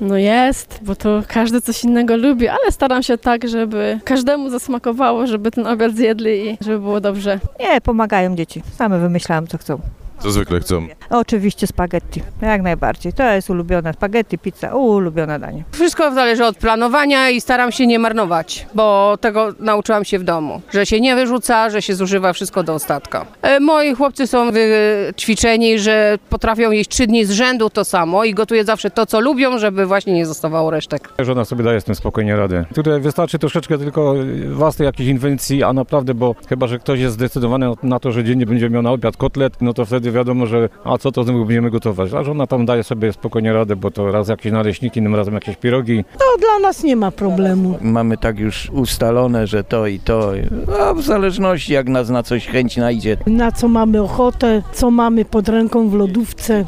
No jest, bo to każdy coś innego lubi, ale staram się tak, żeby każdemu zasmakowało, żeby ten obiad zjedli i żeby było dobrze. Nie, pomagają dzieci. Same wymyślałam, co chcą. Co zwykle chcą? Oczywiście spaghetti, jak najbardziej. To jest ulubione spaghetti, pizza, ulubione danie. Wszystko zależy od planowania i staram się nie marnować, bo tego nauczyłam się w domu, że się nie wyrzuca, że się zużywa wszystko do ostatka. Moi chłopcy są wyćwiczeni, że potrafią jeść 3 dni z rzędu to samo i gotuję zawsze to, co lubią, żeby właśnie nie zostawało resztek. Żona sobie daje z tym spokojnie radę. Tutaj wystarczy troszeczkę tylko własnej jakiejś inwencji, a naprawdę, bo chyba, że ktoś jest zdecydowany na to, że dziennie będzie miał na obiad kotlet, no to wtedy wiadomo, że a co to znowu będziemy gotować. A żona tam daje sobie spokojnie radę, bo to raz jakieś naleśniki, innym razem jakieś pierogi. To dla nas nie ma problemu. Mamy tak już ustalone, że to i to, a w zależności jak nas na coś chęć najdzie. Na co mamy ochotę, co mamy pod ręką w lodówce.